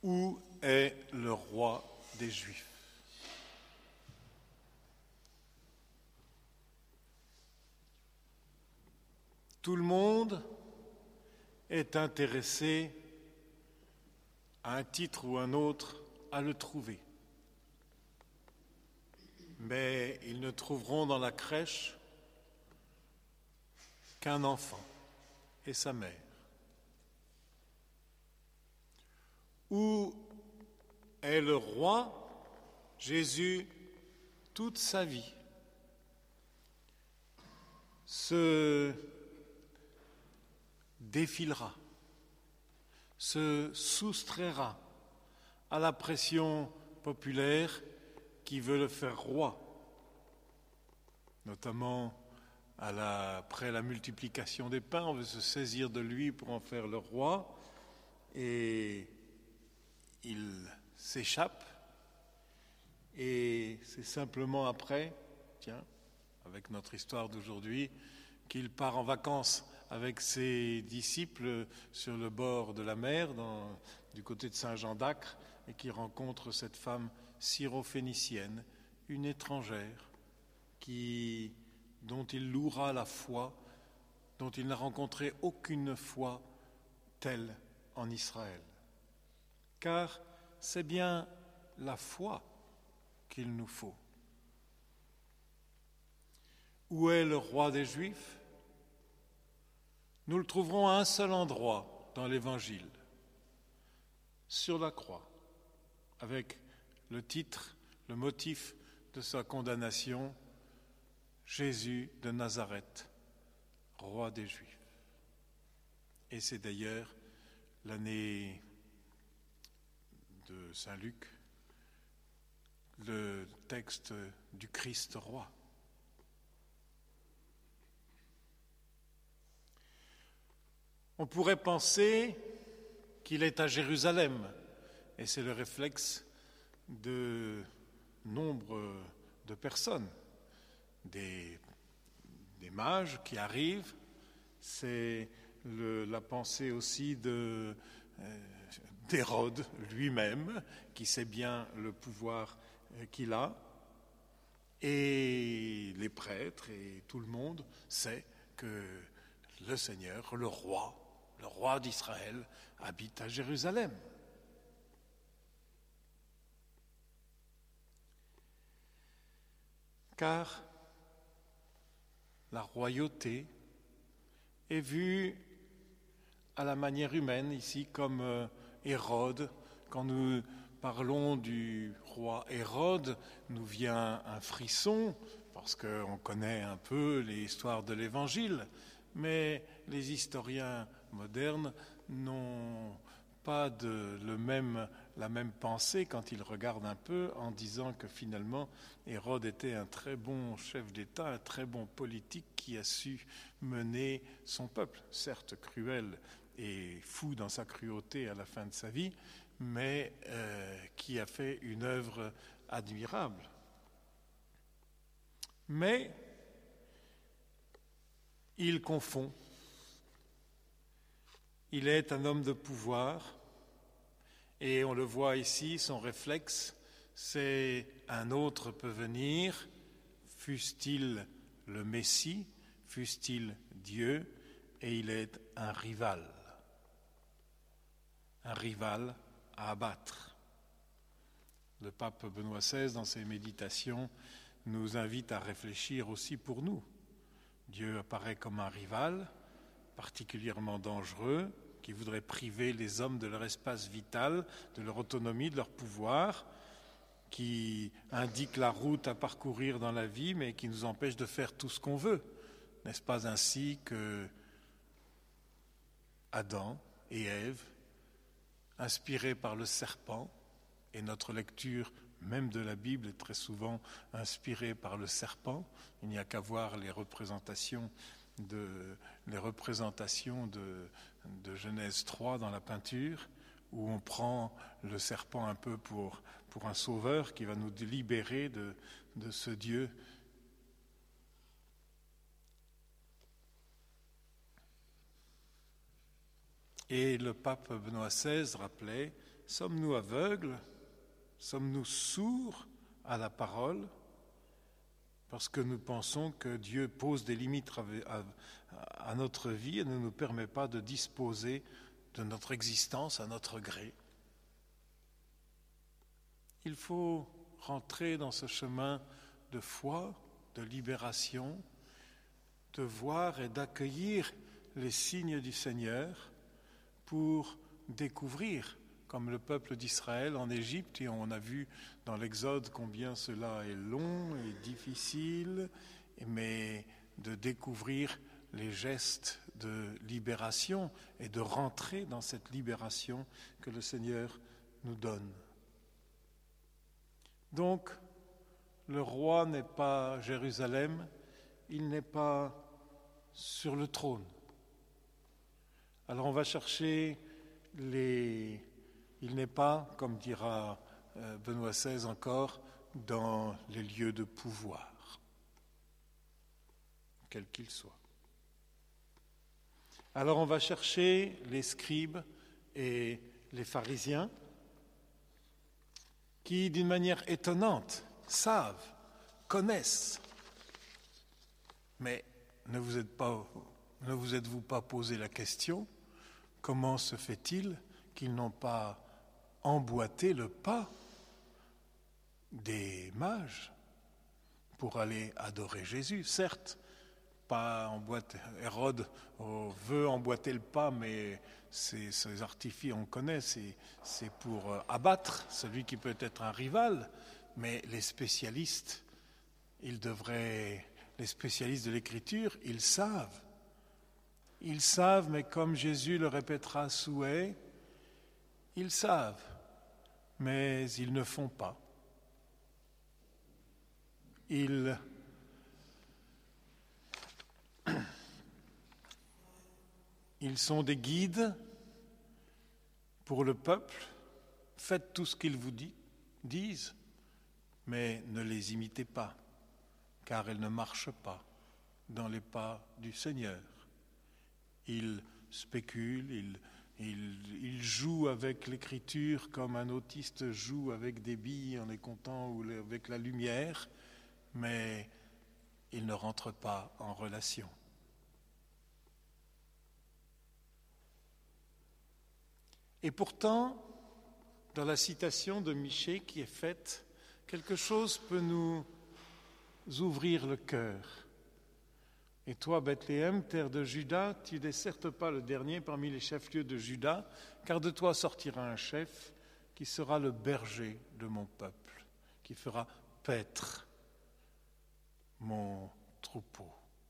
Où est le roi des Juifs? Tout le monde est intéressé à un titre ou un autre à le trouver. Mais ils ne trouveront dans la crèche qu'un enfant et sa mère. Où est le roi Jésus toute sa vie se défilera, se soustraira à la pression populaire qui veut le faire roi, notamment après la multiplication des pains, on veut se saisir de lui pour en faire le roi, et il s'échappe, et c'est simplement après, avec notre histoire d'aujourd'hui, qu'il part en vacances avec ses disciples sur le bord de la mer, du côté de Saint-Jean d'Acre, et qu'il rencontre cette femme syrophénicienne, une étrangère, dont il louera la foi, dont il n'a rencontré aucune foi telle en Israël. Car c'est bien la foi qu'il nous faut. Où est le roi des Juifs? Nous le trouverons à un seul endroit dans l'Évangile, sur la croix, avec le titre, le motif de sa condamnation, Jésus de Nazareth, roi des Juifs. Et c'est d'ailleurs l'année de Saint Luc, le texte du Christ roi. On pourrait penser qu'il est à Jérusalem, et c'est le réflexe de nombre de personnes, des mages qui arrivent, c'est la pensée aussi d'Hérode lui-même, qui sait bien le pouvoir qu'il a, et les prêtres et tout le monde sait que le Seigneur, le roi d'Israël, habite à Jérusalem. Car la royauté est vue à la manière humaine, ici comme Hérode. Quand nous parlons du roi Hérode, nous vient un frisson, parce qu'on connaît un peu l'histoire de l'Évangile, mais les historiens modernes n'ont pas la même pensée quand ils regardent un peu, en disant que finalement Hérode était un très bon chef d'État, un très bon politique qui a su mener son peuple, certes cruel et fou dans sa cruauté à la fin de sa vie, mais qui a fait une œuvre admirable. Mais il confond. Il est un homme de pouvoir, et on le voit ici, son réflexe, c'est un autre peut venir, fût-il le Messie, fût-il Dieu, et il est un rival à abattre. Le pape Benoît XVI, dans ses méditations, nous invite à réfléchir aussi pour nous. Dieu apparaît comme un rival, particulièrement dangereux, qui voudrait priver les hommes de leur espace vital, de leur autonomie, de leur pouvoir, qui indique la route à parcourir dans la vie, mais qui nous empêche de faire tout ce qu'on veut. N'est-ce pas ainsi que Adam et Ève, inspirés par le serpent, et notre lecture même de la Bible est très souvent inspirée par le serpent, il n'y a qu'à voir les représentations de Genèse 3 dans la peinture, où on prend le serpent un peu pour un sauveur qui va nous libérer de ce Dieu. Et le pape Benoît XVI rappelait Sommes-nous aveugles? Sommes-nous sourds à la parole? Parce que nous pensons que Dieu pose des limites à notre vie et ne nous permet pas de disposer de notre existence à notre gré. Il faut rentrer dans ce chemin de foi, de libération, de voir et d'accueillir les signes du Seigneur pour découvrir, comme le peuple d'Israël en Égypte, et on a vu dans l'Exode combien cela est long et difficile, mais de découvrir les gestes de libération et de rentrer dans cette libération que le Seigneur nous donne. Donc, le roi n'est pas à Jérusalem, il n'est pas sur le trône. Alors on va chercher il n'est pas, comme dira Benoît XVI encore, dans les lieux de pouvoir, quels qu'ils soient. Alors on va chercher les scribes et les pharisiens qui, d'une manière étonnante, savent, connaissent. Mais ne vous êtes-vous pas posé la question, comment se fait-il qu'ils n'ont pas emboîté le pas des mages pour aller adorer Jésus? Certes, pas emboîter. Hérode veut emboîter le pas, mais ces artifices, on connaît, c'est pour abattre celui qui peut être un rival. Mais les spécialistes, les spécialistes de l'Écriture, ils savent. Ils savent, mais comme Jésus le répétera à souhait, ils savent, mais ils ne font pas. Ils sont des guides pour le peuple. Faites tout ce qu'ils vous disent, mais ne les imitez pas, car ils ne marchent pas dans les pas du Seigneur. Ils spéculent, ils jouent avec l'écriture comme un autiste joue avec des billes en les comptant ou avec la lumière, mais ils ne rentrent pas en relation. Et pourtant, dans la citation de Michée qui est faite, quelque chose peut nous ouvrir le cœur. Et toi, Bethléem, terre de Juda, tu n'es certes pas le dernier parmi les chefs-lieux de Juda, car de toi sortira un chef qui sera le berger de mon peuple, qui fera paître mon troupeau.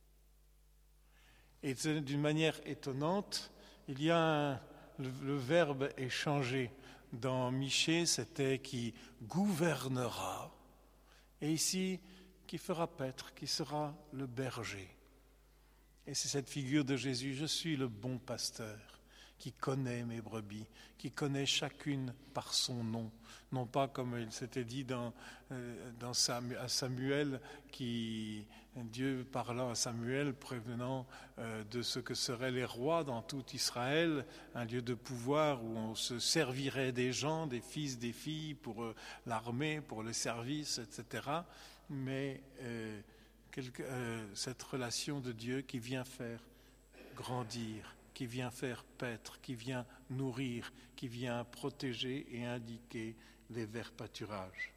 Et d'une manière étonnante, il y a le verbe est changé. Dans Michée, c'était qui gouvernera, et ici, qui fera paître, qui sera le berger. Et c'est cette figure de Jésus, je suis le bon pasteur, qui connaît mes brebis, qui connaît chacune par son nom. Non pas comme il s'était dit à Samuel, Dieu parlant à Samuel, prévenant de ce que seraient les rois dans tout Israël, un lieu de pouvoir où on se servirait des gens, des fils, des filles, pour l'armée, pour le service, etc. Mais cette relation de Dieu qui vient faire grandir, qui vient faire paître, qui vient nourrir, qui vient protéger et indiquer les verts pâturages.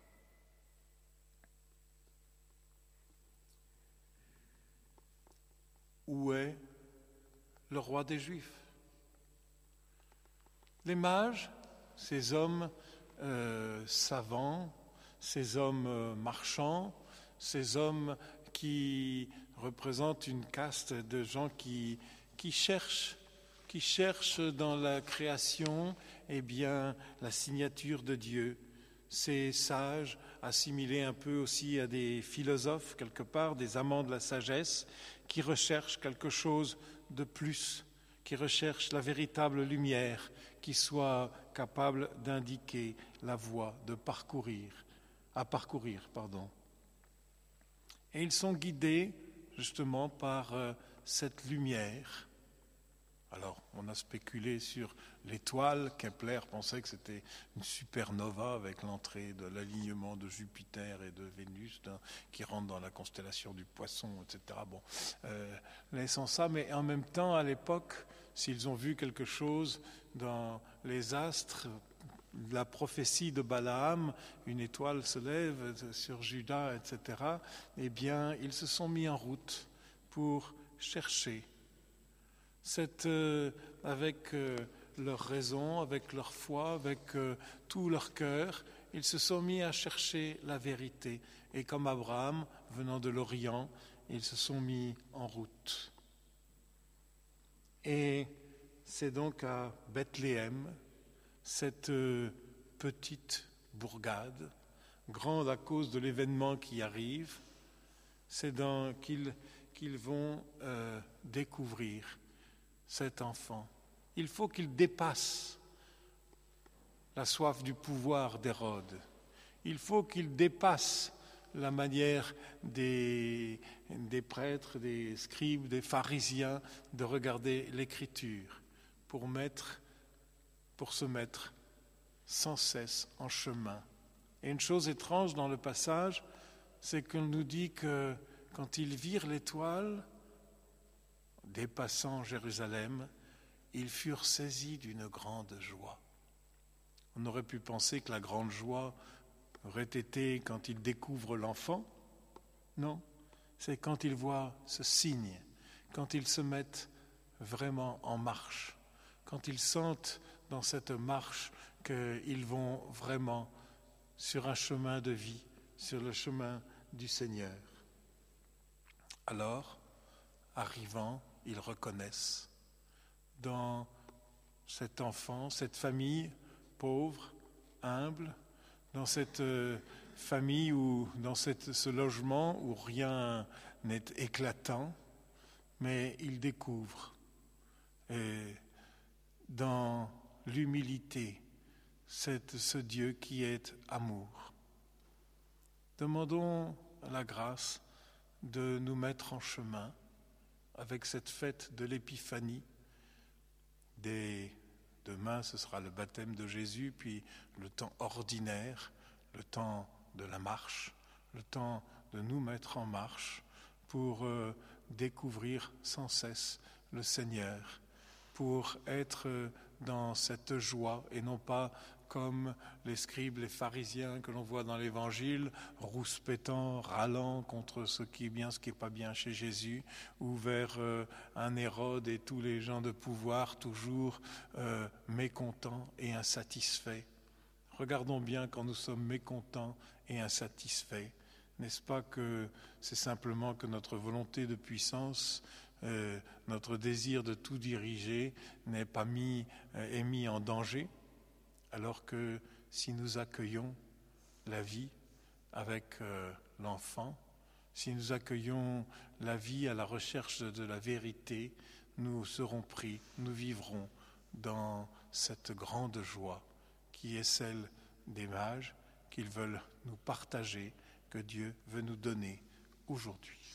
Où est le roi des Juifs? Les mages, ces hommes savants, ces hommes marchands, ces hommes qui représentent une caste de gens qui cherchent dans la création la signature de Dieu. Ces sages, assimilés un peu aussi à des philosophes quelque part, des amants de la sagesse, qui recherchent quelque chose de plus, qui recherchent la véritable lumière, qui soit capable d'indiquer la voie à parcourir. Et ils sont guidés justement par cette lumière Alors, on a spéculé sur l'étoile. Kepler pensait que c'était une supernova avec l'entrée de l'alignement de Jupiter et de Vénus qui rentre dans la constellation du Poisson, etc. Bon, laissons ça, mais en même temps, à l'époque, s'ils ont vu quelque chose dans les astres, la prophétie de Balaam, une étoile se lève sur Juda, etc., eh bien, ils se sont mis en route pour chercher avec leur raison, avec leur foi, avec tout leur cœur, ils se sont mis à chercher la vérité. Et comme Abraham, venant de l'Orient, ils se sont mis en route. Et c'est donc à Bethléem, cette petite bourgade, grande à cause de l'événement qui arrive, c'est qu'ils vont découvrir cet enfant. Il faut qu'il dépasse la soif du pouvoir d'Hérode. Il faut qu'il dépasse la manière des prêtres, des scribes, des pharisiens de regarder l'Écriture pour se mettre sans cesse en chemin. Et une chose étrange dans le passage, c'est qu'on nous dit que quand ils virent l'étoile, dépassant Jérusalem, ils furent saisis d'une grande joie. On aurait pu penser que la grande joie aurait été quand ils découvrent l'enfant. Non, c'est quand ils voient ce signe, quand ils se mettent vraiment en marche, quand ils sentent dans cette marche qu'ils vont vraiment sur un chemin de vie, sur le chemin du Seigneur. Alors, arrivant, ils reconnaissent dans cet enfant, cette famille pauvre, humble, dans cette famille ou dans ce logement où rien n'est éclatant, mais ils découvrent dans l'humilité ce Dieu qui est amour. Demandons la grâce de nous mettre en chemin avec cette fête de l'Épiphanie. Demain, ce sera le baptême de Jésus, puis le temps ordinaire, le temps de la marche, le temps de nous mettre en marche pour découvrir sans cesse le Seigneur, pour être dans cette joie et non pas comme les scribes, les pharisiens que l'on voit dans l'Évangile, rouspétant, râlant contre ce qui est bien, ce qui n'est pas bien chez Jésus, ou vers un Hérode et tous les gens de pouvoir toujours mécontents et insatisfaits. Regardons bien quand nous sommes mécontents et insatisfaits. N'est-ce pas que c'est simplement que notre volonté de puissance, notre désir de tout diriger n'est pas mis en danger, alors que si nous accueillons la vie avec l'enfant, si nous accueillons la vie à la recherche de la vérité, nous serons pris, nous vivrons dans cette grande joie qui est celle des mages qu'ils veulent nous partager, que Dieu veut nous donner aujourd'hui.